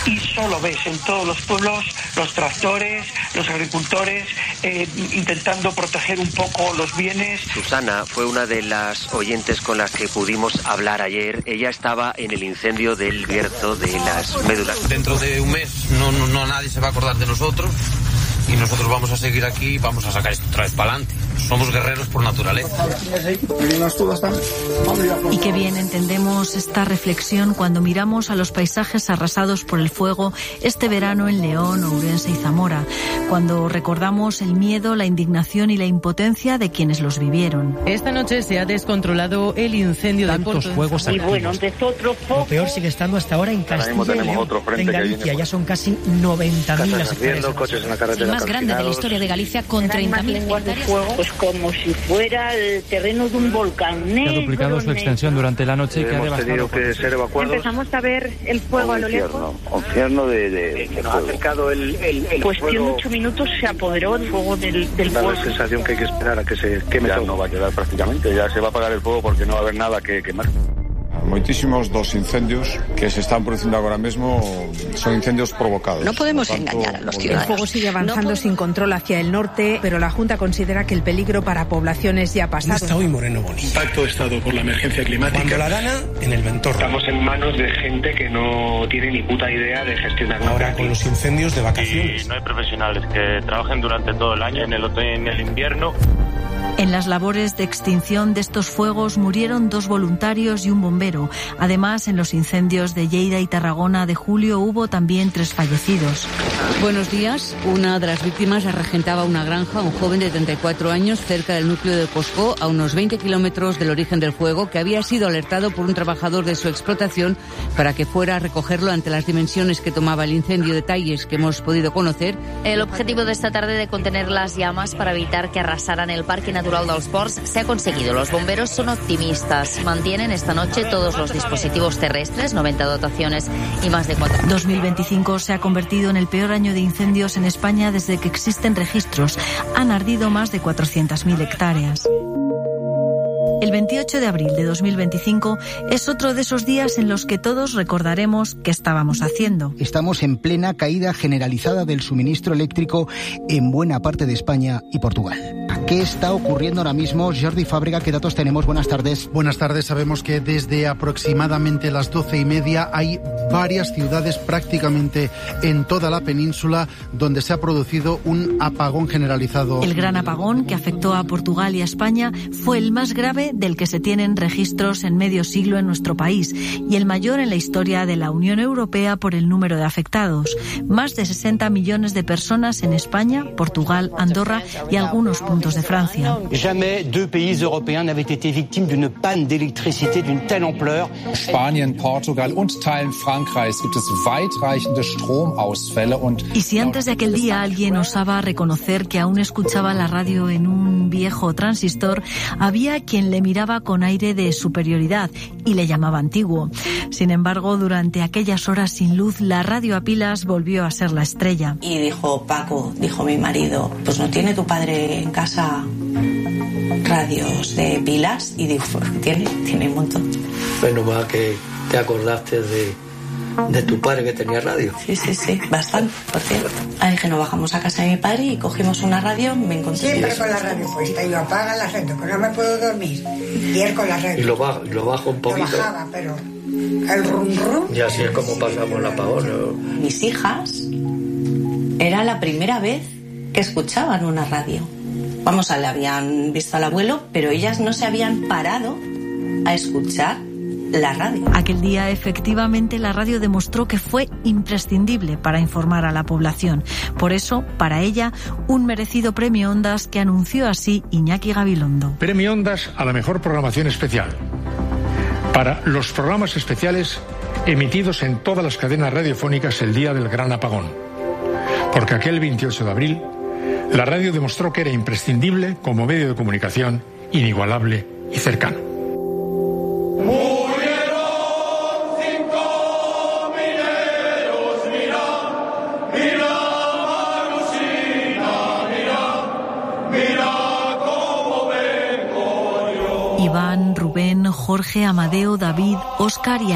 y solo ves en todos los pueblos los tractores, los agricultores intentando proteger un poco los bienes. Susana fue una de las oyentes con las que pudimos hablar ayer. Ella estaba en el incendio del Bierzo de las Médulas. Dentro de un mes no nadie se va a acordar de nosotros y nosotros vamos a seguir aquí y vamos a sacar esto otra vez para adelante. Somos guerreros por naturaleza. Y qué bien entendemos esta reflexión cuando miramos a los paisajes arrasados por el fuego este verano en León, Ourense y Zamora, cuando recordamos el miedo, la indignación y la impotencia de quienes los vivieron. Esta noche se ha descontrolado el incendio de Tantos fuegos activos. Y bueno, empezó otro foco. Lo peor sigue estando hasta ahora en Castilla y León. En Galicia ya son casi 90.000 las hectáreas. El más grande de la historia de Galicia con 30.000 hectáreas. Pues como si fuera el terreno de un volcán negro. Ha duplicado su extensión durante la noche y que ha devastado. Que ser evacuados. Empezamos a ver el fuego a lo lejos. Un infierno de nos ha acercado el Cuestión fuego. de 8 minutos se apoderó el fuego del Da pueblo. la sensación que hay que esperar a que se queme. Ya no va a quedar prácticamente, ya se va a apagar el fuego porque no va a haber nada que quemar. Moitísimos dos incendios que se están produciendo ahora mismo son incendios provocados. No podemos engañar a los ciudadanos. El fuego sigue avanzando sin control hacia el norte, pero la Junta considera que el peligro para poblaciones ya ha pasado. Está hoy Moreno Bonilla. Pacto de Estado por la emergencia climática. Cuando la gana, en el Ventorro. Estamos en manos de gente que no tiene ni puta idea de gestionar nada. Ahora con los incendios de vacaciones. Y no hay profesionales que trabajen durante todo el año, en el otoño y en el invierno. En las labores de extinción de estos fuegos murieron 2 voluntarios y un bombero. Además, en los incendios de Lleida y Tarragona de julio hubo también 3 fallecidos. Buenos días. Una de las víctimas regentaba una granja, un joven de 34 años, cerca del núcleo de Coscó, a unos 20 kilómetros del origen del fuego, que había sido alertado por un trabajador de su explotación para que fuera a recogerlo ante las dimensiones que tomaba el incendio. Detalles que hemos podido conocer. El objetivo de esta tarde de contener las llamas para evitar que arrasaran el Parque Natural dels Ports se ha conseguido. Los bomberos son optimistas. Mantienen esta noche todos los dispositivos terrestres, 90 dotaciones y más de 4. 2025 se ha convertido en el peor año de incendios en España desde que existen registros. Han ardido más de 400.000 hectáreas. El 28 de abril de 2025 es otro de esos días en los que todos recordaremos qué estábamos haciendo. Estamos en plena caída generalizada del suministro eléctrico en buena parte de España y Portugal. ¿Qué está ocurriendo ahora mismo? Jordi Fábrega, ¿qué datos tenemos? Buenas tardes. Buenas tardes. Sabemos que desde aproximadamente las 12:30 hay varias ciudades prácticamente en toda la península donde se ha producido un apagón generalizado. El gran apagón que afectó a Portugal y a España fue el más grave del que se tienen registros en medio siglo en nuestro país y el mayor en la historia de la Unión Europea por el número de afectados. Más de 60 millones de personas en España, Portugal, Andorra y algunos puntos de Francia. Jamais 2 pays européens n'avaient été victimes d'une panne d'électricité d'une telle ampleur. Spanien, Portugal und Teilen Frankreichs gibt es weitreichende Stromausfälle und... Y si antes de aquel día alguien osaba reconocer que aún escuchaba la radio en un viejo transistor, había quien le miraba con aire de superioridad y le llamaba antiguo. Sin embargo, durante aquellas horas sin luz, la radio a pilas volvió a ser la estrella. Y dijo Paco, dijo mi marido, pues ¿no tiene tu padre en casa radios de pilas? Y dijo, tiene un montón. Bueno, más que te acordaste de tu padre que tenía radio. Sí, bastante. Porque dije, nos bajamos a casa de mi padre y cogimos una radio, me encontré. Siempre con la radio puesta y lo apaga la gente, que no me puedo dormir. Y él con la radio. Y lo bajo un poquito. Lo bajaba, pero el rum rum. Y así es como pasamos el apagón, ¿no? Mis hijas, era la primera vez que escuchaban una radio. Vamos, le habían visto al abuelo, pero ellas no se habían parado a escuchar la radio. Aquel día, efectivamente, la radio demostró que fue imprescindible para informar a la población. Por eso, para ella, un merecido premio Ondas que anunció así Iñaki Gabilondo. Premio Ondas a la mejor programación especial. Para los programas especiales emitidos en todas las cadenas radiofónicas el día del gran apagón. Porque aquel 28 de abril, la radio demostró que era imprescindible como medio de comunicación inigualable y cercano. Iván, Rubén, Jorge, Amadeo, David, Óscar y